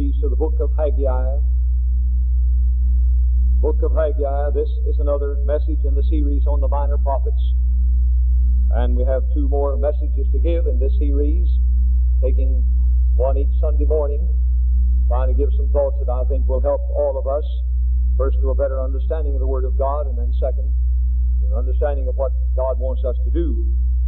series to the book of Haggai. Book of Haggai, this is another message in the series on the minor prophets. And we have two more messages to give in this series, taking one each Sunday morning, trying to give some thoughts that I think will help all of us, first to a better understanding of the Word of God, and then second, to an understanding of what God wants us to do.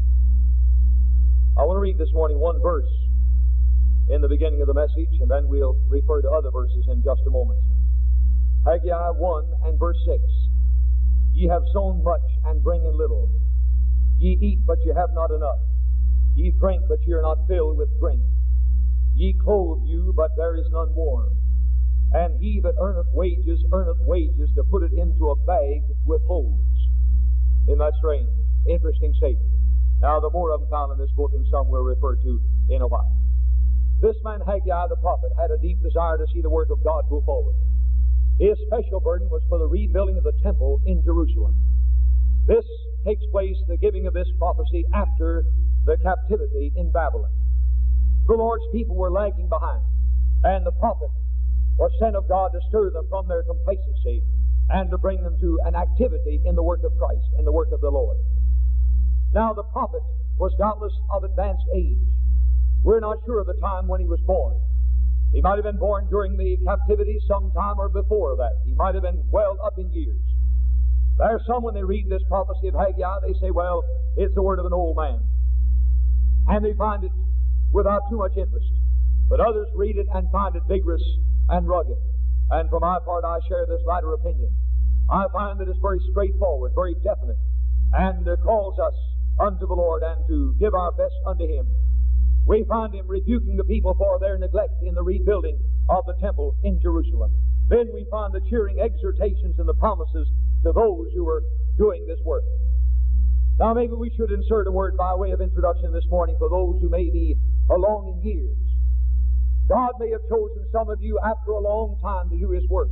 I want to read this morning one verse in the beginning of the message, and then we'll refer to other verses in just a moment. Haggai 1 and verse 6. Ye have sown much and bring in little. Ye eat, but ye have not enough. Ye drink, but ye are not filled with drink. Ye clothe you, but there is none warm. And he that earneth wages to put it into a bag with holes. Isn't that strange? Interesting statement. Now, the more of them found in this book, and some we'll refer to in a while. This man Haggai the prophet had a deep desire to see the work of God go forward. His special burden was for the rebuilding of the temple in Jerusalem. This takes place, the giving of this prophecy, after the captivity in Babylon. The Lord's people were lagging behind, and the prophet was sent of God to stir them from their complacency and to bring them to an activity in the work of Christ, in the work of the Lord. Now, the prophet was doubtless of advanced age. We're not sure of the time when he was born. He might have been born during the captivity sometime or before that. He might have been well up in years. There are some, when they read this prophecy of Haggai, they say, well, it's the word of an old man. And they find it without too much interest. But others read it and find it vigorous and rugged. And for my part, I share this latter opinion. I find that it's very straightforward, very definite, and calls us unto the Lord and to give our best unto Him. We find him rebuking the people for their neglect in the rebuilding of the temple in Jerusalem. Then we find the cheering exhortations and the promises to those who were doing this work. Now, maybe we should insert a word by way of introduction this morning for those who may be along in years. God may have chosen some of you after a long time to do His work.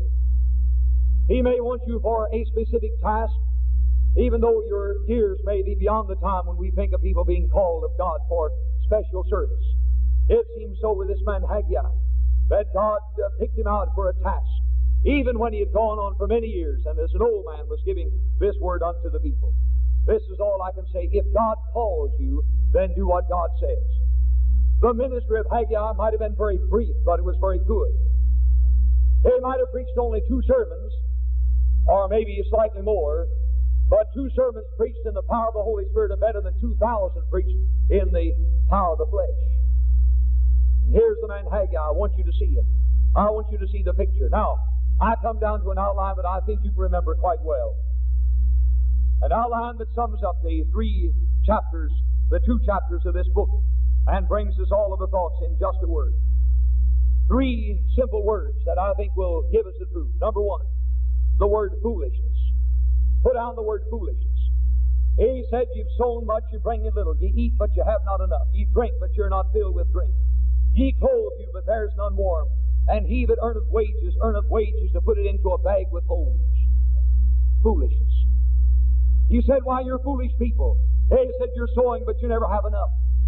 He may want you for a specific task, even though your years may be beyond the time when we think of people being called of God for special service. It seems so with this man Haggai, that God picked him out for a task, even when he had gone on for many years, and as an old man was giving this word unto the people. This is all I can say. If God calls you, then do what God says. The ministry of Haggai might have been very brief, but it was very good. He might have preached only 2 sermons, or maybe slightly more, but 2 sermons preached in the power of the Holy Spirit are better than 2,000 preached in the power of the flesh. And here's the man Haggai. I want you to see him. I want you to see the picture. Now, I come down to an outline that I think you can remember quite well. An outline that sums up the 2 chapters of this book, and brings us all of the thoughts in just a word. 3 simple words that I think will give us the truth. Number 1, the word foolishness. Put down the word foolishness. He said, you've sown much, you bring in little. Ye eat, but you have not enough. Ye drink, but you're not filled with drink. Ye clothe you, but there's none warm. And he that earneth wages to put it into a bag with holes. Foolishness. He said, why, you're foolish people. He said, you're sowing, but you never have enough.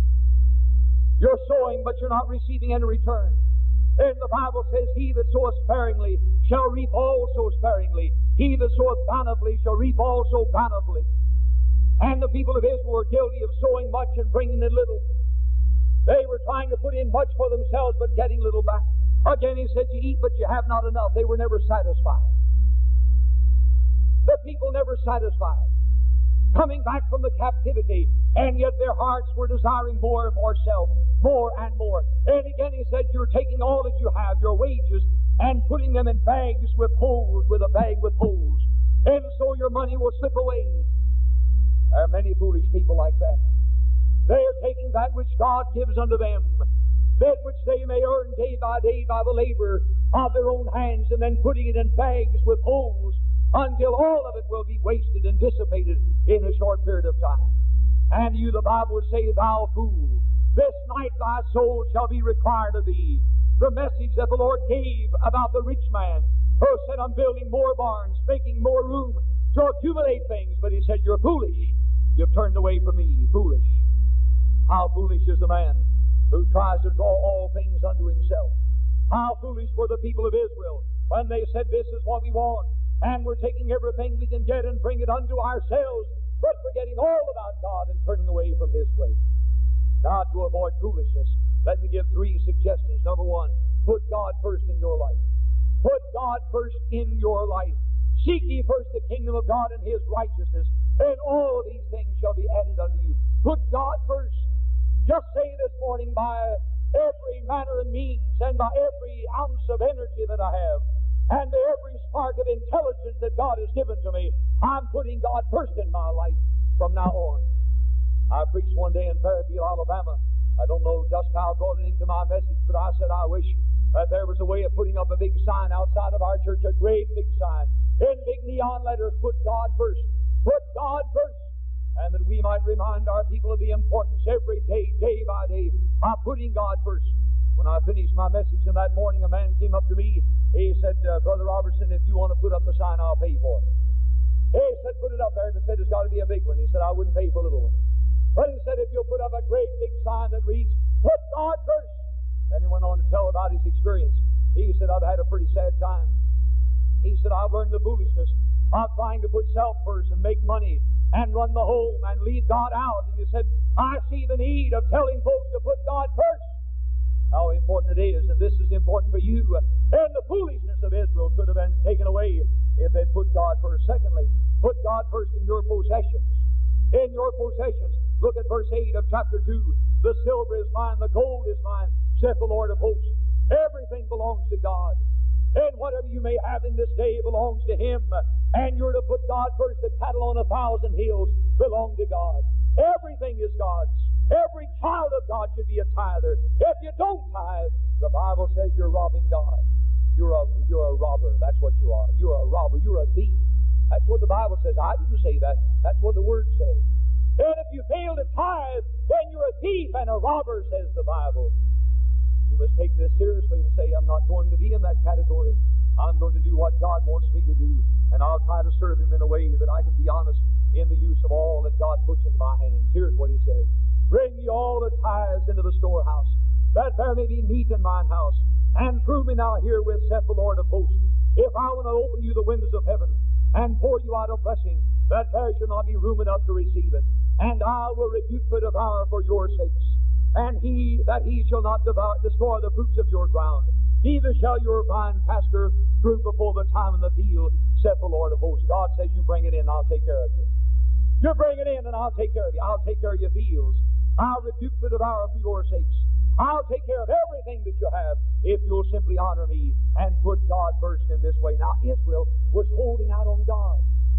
You're sowing, but you're not receiving any return. And the Bible says, he that soweth sparingly shall reap also sparingly. He that soweth bountifully shall reap also bountifully. And the people of Israel were guilty of sowing much and bringing in little. They were trying to put in much for themselves, but getting little back. Again, he said, you eat, but you have not enough. They were never satisfied. The people never satisfied. Coming back from the captivity, and yet their hearts were desiring more for self, more and more. And again he said, you're taking all that you have, your wages, and putting them in bags with holes, with a bag with holes. And so your money will slip away. There are many foolish people like that. They are taking that which God gives unto them, that which they may earn day by the labor of their own hands, and then putting it in bags with holes, until all of it will be wasted and dissipated in a short period of time. And you, the Bible would say, thou fool, this night thy soul shall be required of thee. The message that the Lord gave about the rich man, who said, I'm building more barns, making more room to accumulate things. But he said, you're foolish. You've turned away from me. Foolish. How foolish is the man who tries to draw all things unto himself. How foolish were the people of Israel when they said, this is what we want, and we're taking everything we can get and bring it unto ourselves, but forgetting all about God and turning away from His way. Now, to avoid foolishness, let me give 3 suggestions. Number 1, put God first in your life. Put God first in your life. Seek ye first the kingdom of God and His righteousness, and all these things shall be added unto you. Put God first. Just say this morning, by every manner and means, and by every ounce of energy that I have, and by every spark of intelligence that God has given to me, I'm putting God first in my life from now on. I preached one day in Fairfield, Alabama. I don't know just how I brought it into my message, but I said I wish that there was a way of putting up a big sign outside of our church, a great big sign, in big neon letters, put God first. Put God first. And that we might remind our people of the importance every day, day by day, of putting God first. When I finished my message in that morning, a man came up to me. He said, Brother Robertson, if you want to put up the sign, I'll pay for it. He said, put it up there. He said, it's got to be a big one. He said, I wouldn't pay for a little one. But he said, if you'll put up a great big sign that reads, put God first. Then he went on to tell about his experience. He said, I've had a pretty sad time. He said, I've learned the foolishness of trying to put self first and make money and run the home and leave God out. And he said, I see the need of telling folks to put God first. How important it is, and this is important for you. And the foolishness of Israel could have been taken away if they'd put God first. Secondly, put God first in your possessions. In your possessions. Look at verse 8 of chapter 2. The silver is mine, the gold is mine, saith the Lord of hosts. Everything belongs to God. And whatever you may have in this day belongs to Him. And you're to put God first. The cattle on 1,000 hills belong to God. Everything is God's. Every child of God should be a tither. If you don't tithe, the Bible says you're robbing God. You're a robber. That's what you are. You're a robber. You're a thief. That's what the Bible says. I didn't say that. That's what the Word says. And if you fail to tithe, then you're a thief and a robber, says the Bible. You must take this seriously and say, I'm not going to be in that category. I'm going to do what God wants me to do, and I'll try to serve Him in a way that I can be honest in the use of all that God puts in my hands. Here's what He says. Bring ye all the tithes into the storehouse, that there may be meat in mine house. And prove me now herewith, saith the Lord of hosts, if I will not open you the windows of heaven, and pour you out a blessing, that there shall not be room enough to receive it. And I will rebuke the devourer for your sakes. And he shall not destroy the fruits of your ground. Neither shall your vine caster fruit before the time in the field, saith the Lord of hosts. God says, you bring it in, I'll take care of you. You bring it in, and I'll take care of you. I'll take care of your fields. I'll rebuke the devourer for your sakes. I'll take care of everything that you have if you'll simply honor me and put God first in this way. Now, Israel was holding out on God.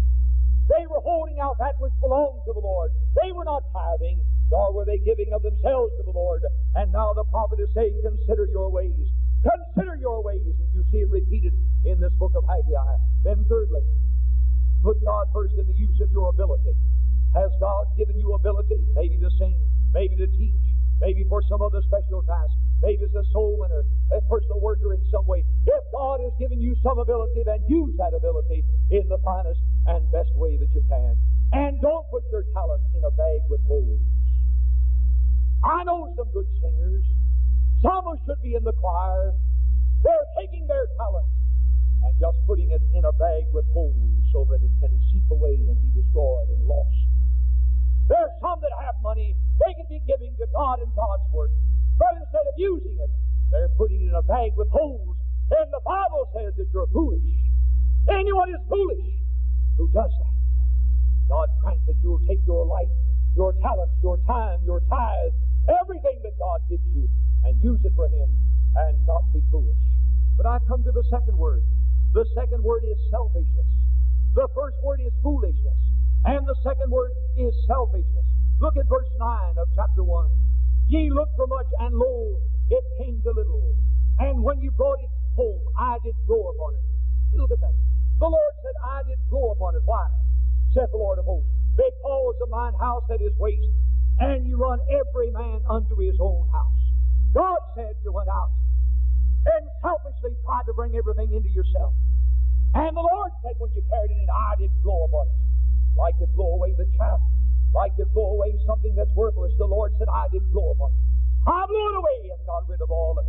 They were holding out that which belonged to the Lord. They were not tithing, nor were they giving of themselves to the Lord. And now the prophet is saying, consider your ways. Consider your ways. And you see it repeated in this book of Haggai. Then thirdly, put God first in the use of your ability. Has God given you ability? Maybe to sing, maybe to teach, maybe for some other special task, maybe as a soul winner, a personal worker in some way. If God has given you some ability, then use that ability in the finest and best way that you can. And don't put your talent in a bag with holes. I know some good singers. Some who should be in the choir. They're taking their talent and just putting it in a bag with holes so that it can seep away and be destroyed and lost. There's some that have money they can be giving to God and God's work, but instead of using it, they're putting it in a bag with holes. And the Bible says that you're foolish. Anyone is foolish who does that. God grant that you'll take your life, your talents, your time, your tithe, everything that God gives you, and use it for Him and not be foolish. But I come to the second word. The second word is selfishness. The first word is foolishness. And the second word is selfishness. Look at verse 9 of chapter 1. Ye looked for much, and lo, it came to little. And when you brought it home, I did blow upon it. Look at that. The Lord said, I did blow upon it. Why? Saith the Lord of hosts. Because of mine house that is waste, and you run every man unto his own house. God said you went out and selfishly tried to bring everything into yourself. And the Lord said when you carried it in, I did blow upon it. Like you blow away the chaff, like you blow away something that's worthless. The Lord said, I did blow upon it. I blew it away and got rid of all of it.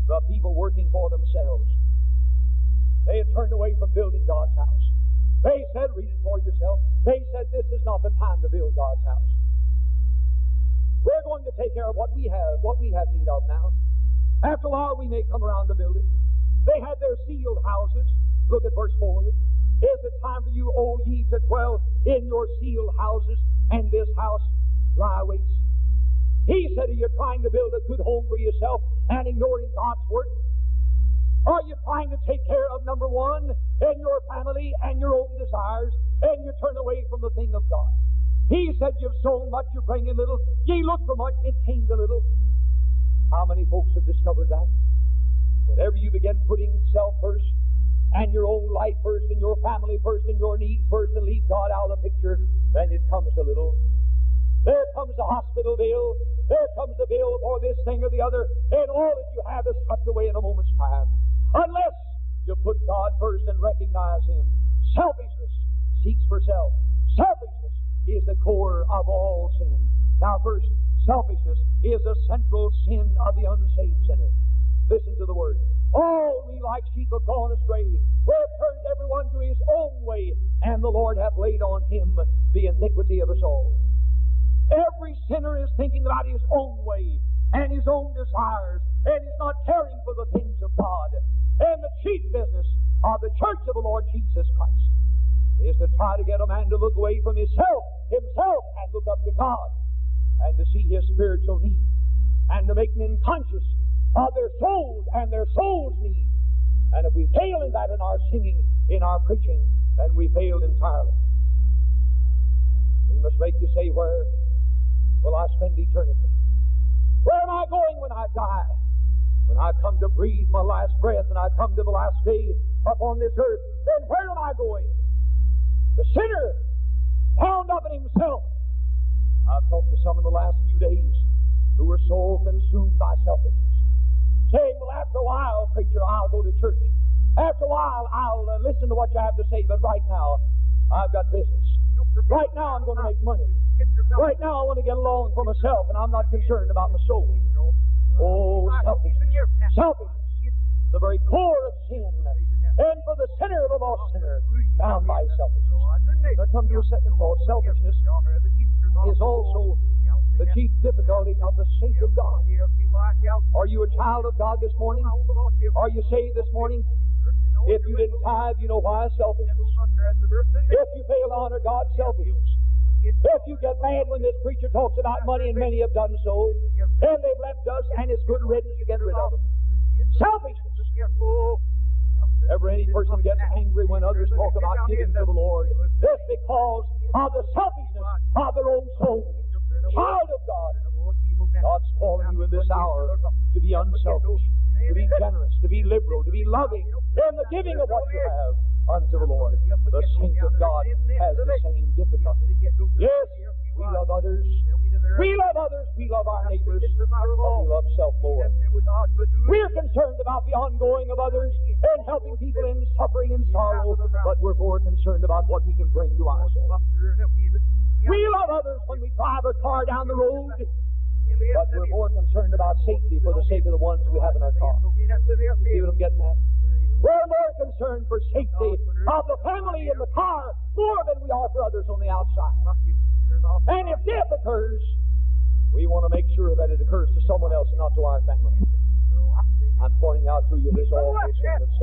the people working for themselves. They had turned away from building God's house. They said, read it for yourself, they said, this is not the time to build God's house. We're going to take care of what we have need of now. After a while, we may come around to build it. They had their sealed houses. Look at verse 4. Is it time for you, O ye, to dwell in your sealed houses, and this house lie waste? He said, are you trying to build a good home for yourself and ignoring God's work? Are you trying to take care of, number one, in your family and your own desires, and you turn away from the thing of God? He said, you've sown much, you bring in little. Ye look for much, it came to little. How many folks have discovered that? Whenever you begin putting self first, and your own life first, and your family first, and your needs first, and leave God out of the picture, then it comes to little. There comes the hospital bill. There comes the bill for this thing or the other, and all that you have is swept away in a moment's time. Unless you put God first and recognize Him. Selfishness seeks for self. Selfishness is the core of all sin. Now first, selfishness is the central sin of the unsaved sinner. Listen to the word. All we like sheep have gone astray. We have turned everyone to his own way, and the Lord hath laid on Him the iniquity of us all. Every sinner is thinking about his own way and his own desires, and is not caring for the things of God. And the chief business of the church of the Lord Jesus Christ is to try to get a man to look away from himself, and look up to God, and to see his spiritual need, and to make men conscious of their souls and their souls' need. And if we fail in that in our singing, in our preaching, then we failed entirely. We must make you say, where will I spend eternity? Where am I going when I die? When I come to breathe my last breath and I come to the last day upon this earth, then where am I going? The sinner, bound up in himself. I've talked to some in the last few days who were so consumed by selfishness, saying, well, after a while, preacher, I'll go to church. After a while, I'll listen to what you have to say, but right now, I've got business. Right now, I'm going to make money. Right now, I want to get along for myself, and I'm not concerned about my soul. Oh, selfishness. Selfishness, the very core of sin. And for the sinner of a lost sinner, bound by selfishness. Now come to a second thought. Selfishness is also the chief difficulty of the saint of God. Are you a child of God this morning? Are you saved this morning? If you didn't tithe, you know why? Selfishness. If you fail to honor God, selfishness. If you get mad when this preacher talks about money, and many have done so, and they've left us, and it's good riddance to get rid of them. Selfishness. Ever any person gets angry when others talk about giving to the Lord? It's because of the selfishness of their own soul. Child of God, God's calling you in this hour to be unselfish, to be generous, to be liberal, to be loving in the giving of what you have unto the Lord. The saint of God has the same difficulty. Yes, we love others. We love others. We love our neighbors. But we love self more. We're concerned about the ongoing of others and helping people in suffering and sorrow, but we're more concerned about what we can bring to ourselves. We love others when we drive a car down the road, but we're more concerned about safety for the sake of the ones we have in our car. You see what I'm getting at? We're more concerned for safety of the family in the car more than we are for others on the outside. And if death occurs, we want to make sure that it occurs to someone else and not to our family. I'm pointing out to you this awful sin of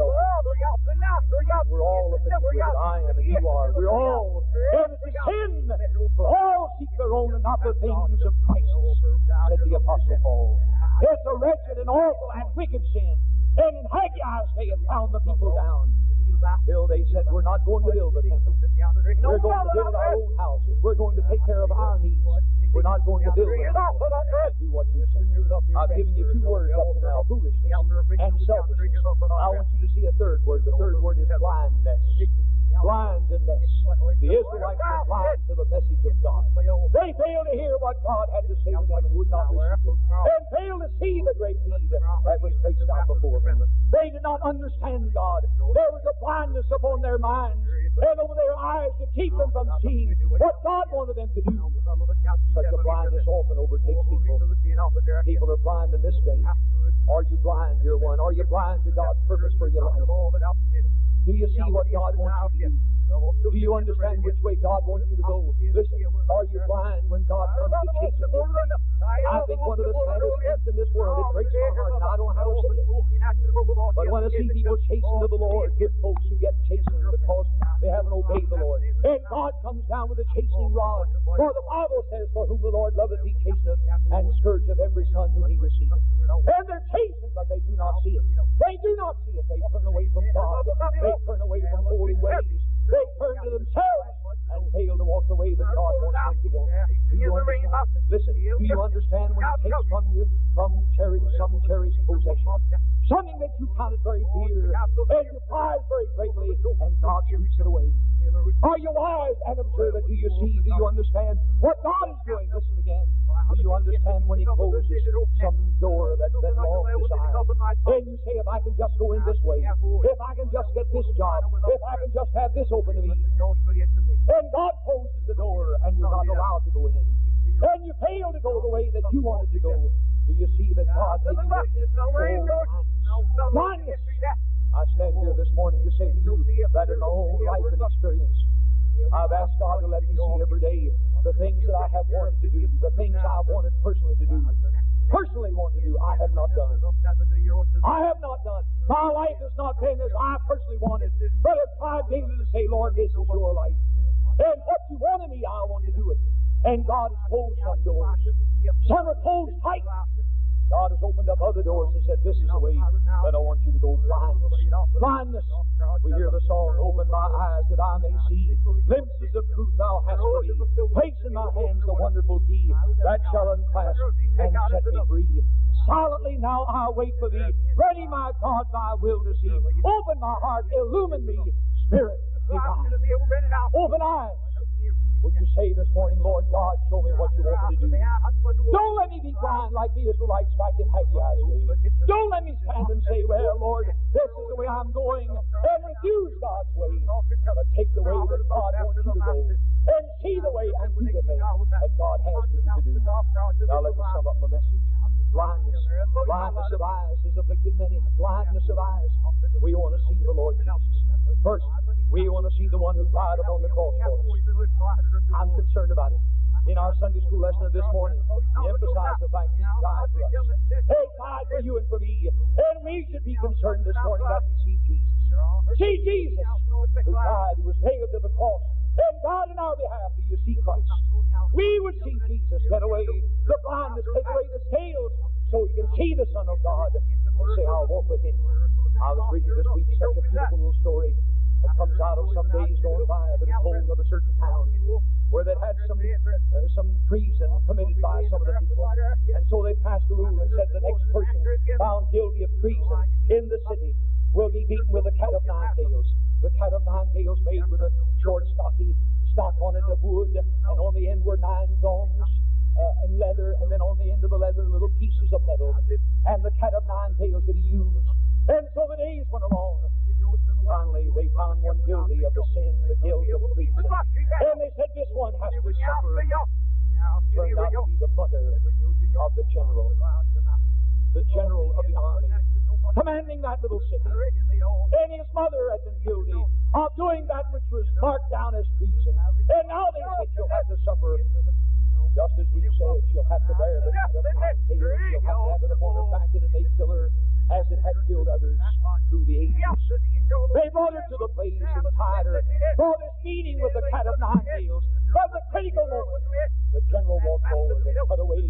self. We're all afflicted. I am and you are. We're all. And it's a sin. For all seek their own and not the things of Christ, said the Apostle Paul. It's a wretched and awful and wicked sin. And in Haggai's day it found the people down. Till they said, we're not going to build the temple. We're going to build our own houses. We're going to take care of our needs. We're not going to build the temple and do what you say. I've given you two words up to now, foolishness and selfishness. I want you to see a third word. The third word is blindness. Blindness. The Israelites were blind to the message of God. They failed to hear what God had to say to them and would not receive it. And failed to see the great need that was placed out before them. They did not understand God. There was a blindness upon their minds and over their eyes to keep them from seeing what God wanted them to do. Such a blindness often overtakes people. People are blind in this day. Are you blind, dear one? Are you blind to God's purpose for your life? Do you see what God wants you to do? Do you understand which way God wants you to go? Listen, are you blind when God comes to chase you? I think one of the saddest things in this world, it breaks my heart, and I don't know how to say it. But when I see people chasing to the Lord, good folks who get chasing because they haven't obeyed the Lord. And God comes down with a chasing rod. For the Bible says, for whom the Lord loveth, he chasteneth, and scourgeth every son whom he receiveth. And they're chasing, but they do not see it. They do not see it. They turn away from God. They turn away from holy ways. They turn to themselves and fail to walk the way that God wants them to walk. Do you understand? Listen, do you understand when He takes from you some cherished possession, something that you counted very dear, and you prize very greatly, and God sweeps it away? Are you wise and observant? Do you see? Do you understand what God is doing? Listen again. Do you understand when He closes some door that's been long desired? And you say, if I can just go in this way, if I can just get this job, if I can just have this open to me. And God closes the door, and you're not allowed to go in. And you fail to go the way that you wanted to go. Do you see that God made you blindness? I stand here this morning to say to you that in my own life and experience, I've asked God to let me see every day the things that I have wanted to do, the things I wanted personally to do. Personally want to do, I have not done. I have not done. My life has not been as I personally wanted. But I've tried daily to say, Lord, this is your life. And what you want of me, I want to do it. And God has closed some doors. Some are closed tight. God has opened up other doors and said, this is the way that I want you to go. Blindness. Blindness. We hear the song, open my eyes that I may see glimpses of truth thou hast for me. Place in my hands the wonderful key that shall unclasp and set me free. Silently now I wait for thee. Ready, my God, thy will to see. Open my heart, illumine me. Spirit, divine. Open eyes. Would you say this morning, Lord God, show me what you want me to do? Don't let me be blind like the Israelites back in Haggai's day. Don't let me stand and say, well, Lord, this is the way I'm going, and refuse God's way. But take the way that God wants you to go, and see the way and do the thing that God has for you to do. Now let me sum up my message. Blindness. Blindness of eyes has afflicted many. Blindness of eyes. We want to see the Lord Jesus. First, we want to see the one who died upon the cross for us. I'm concerned about it. In our Sunday school lesson of this morning, we emphasize the fact He died for us. He died for you and for me. And we should be concerned this morning that we see Jesus. See Jesus, who died, who was nailed to the cross, and died in our behalf. Do you see Christ? We would see Jesus get away the blindness, take away the scales, so we can see the Son of God and say, I'll walk with Him. I was reading this week such a beautiful little story that comes out of some days gone by, but it told of a certain town where they had some treason committed by some of the people. And so they passed a rule and said the next person found guilty of treason in the city will be beaten with a cat of nine tails. The cat of nine tails made with a short, stocky stock on it of wood, and on the end were 9 thongs and leather, and then on the end of the leather little pieces of metal. And the cat of nine tails that he used. And so the days went along. Finally, they found one guilty of the sin, the guilt of treason. And they said, this one has to suffer. Turned out to be the mother of the general of the army, commanding that little city. And his mother had been guilty of doing that which was marked down as treason. And now they said she'll have to suffer. Just as we said, she'll have to bear the cat of nine tails. She'll have to have it upon her back, and it may kill her as it had killed others through the ages. They brought her to the place and tied her for this meeting with the cat of nine tails. But the critical moment, the general walked forward and cut away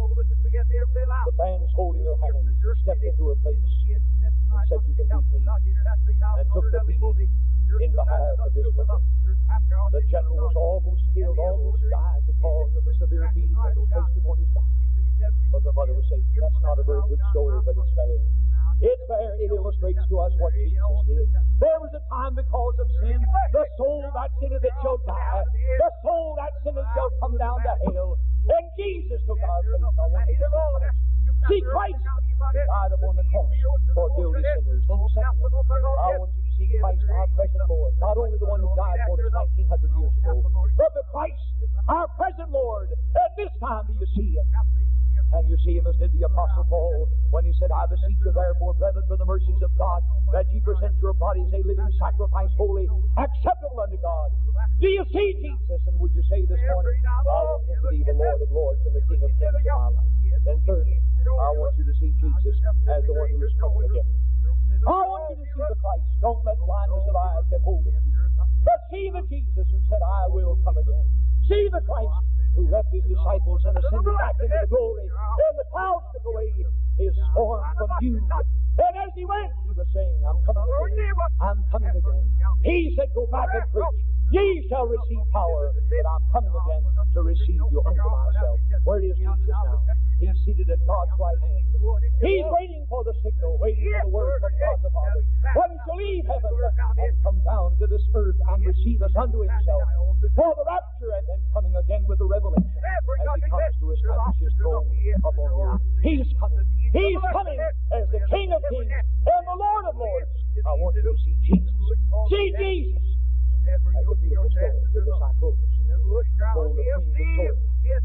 the bands holding her hands, stepped into her place and said, you can beat me, and took the beating in behalf of this woman. The general was almost killed, almost died because of the severe beating that was placed upon his back. But the mother was saying, that's not a very good story, but it's fair. It's fair. It illustrates to us what Jesus did. There was a time because of sin, the soul that sinneth it shall die. The soul that sinneth shall come down to hell. And Jesus took our place. I want you to see Christ died upon the cross for guilty sinners. And secondly, I want you to see Christ, our present Lord. Not only the one who died for us 1900 years ago, but the Christ, our present Lord. At this time do you see Him? Can you see Him as did the Apostle Paul when he He said, I beseech you therefore, brethren, for the mercies of God, that ye present your bodies a living sacrifice, holy, acceptable unto God. Do you see Jesus? And would you say this morning, I want him to be the Lord of Lords and the King of Kings in my life? Then thirdly, I want you to see Jesus as the one who is coming again. I want you to see the Christ. Don't let blindness of eyes get hold of you. But see the Jesus who said, I will come again. See the Christ who left his disciples and ascended back into the glory, and the clouds took away his form from view. And as he went, he was saying, I'm coming again. I'm coming again. He said, go back and preach. Ye shall receive power, but I'm coming again to receive you unto myself. Where is Jesus now? He's seated at God's right hand. He's waiting for the signal, waiting for the word from God the Father. When he shall leave heaven and come down to this earth and receive us unto himself for the rapture, and then coming again with the revelation as he comes to establish his throne upon the earth. He's coming. He's coming as the King of Kings and the Lord of Lords. I want you to see Jesus. See Jesus. That's a beautiful story. With this I close. Told of Queen Victoria.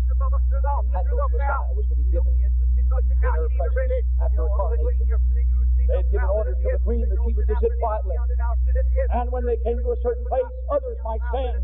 Handel's Messiah was to be given in her presence after her coronation. They had given orders to the Queen that she was to sit quietly. And when they came to a certain place, others might stand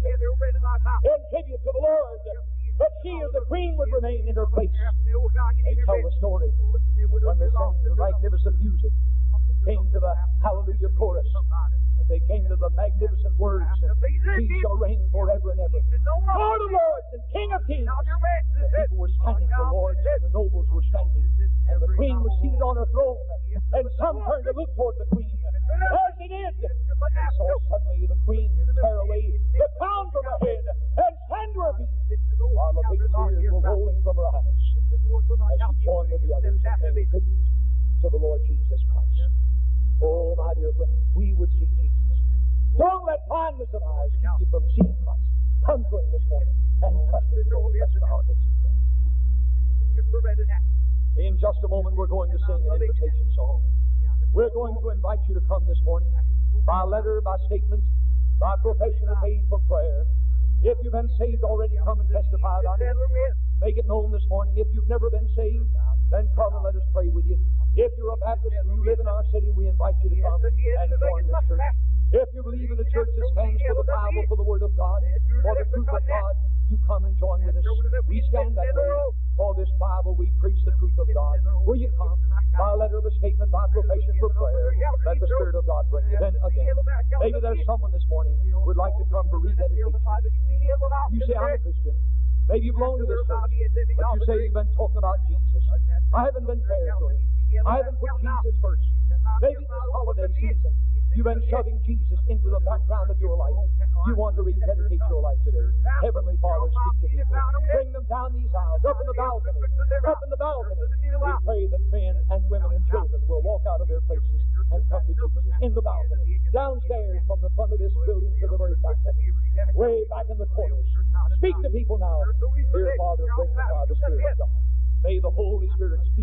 in tribute to the Lord. But she, as the Queen, would remain in her place. They tell the story when they sang the magnificent music. Came to the Hallelujah chorus. And they came to the magnificent words, He shall reign forever and ever. Lord of Lords and King of Kings. The people were standing, the lords and the nobles were standing. And the Queen was seated on her throne. And some turned to look toward the Queen. As they did, they saw suddenly the Queen tear away the crown from her head and stand to her feet, while the big tears were rolling from her eyes, as she joined with the others and paid tribute to the Lord Jesus Christ. Oh, my dear friends, we would see Jesus. Don't let blindness of eyes keep you from seeing Christ. Come to him this morning and trust him today. Let's bow our heads and pray. In just a moment, we're going to sing an invitation song. We're going to invite you to come this morning by letter, by statement, by profession of faith for prayer. If you've been saved already, come and testify about it. Make it known this morning. If you've never been saved, then come and let us pray with you. If you're a Baptist and you live in our city, we invite you to come and join this church. If you believe in a church that stands for the Bible, for the Word of God, for the truth of God, you come and join with us. We stand that way. For this Bible, we preach the truth of God. Will you come? By letter of a statement, by profession for prayer, let the Spirit of God bring you. Then again, maybe there's someone this morning who would like to come for rededication. You say, I'm a Christian. Maybe you belong to this church, but you say you've been talking about Jesus. I haven't been fair to him. I haven't put Jesus first. Maybe this holiday season, you've been shoving Jesus into the background of your life. You want to rededicate your life today. Heavenly Father, speak to people. Bring them down these aisles, up in the balcony. Up in the balcony. We pray that men and women and children will walk out of their places and come to Jesus in the balcony. Downstairs from the front of this building to the very back. Way back in the corners. Speak to people now. Dear Father, bring them by the Spirit of God. May the Holy Spirit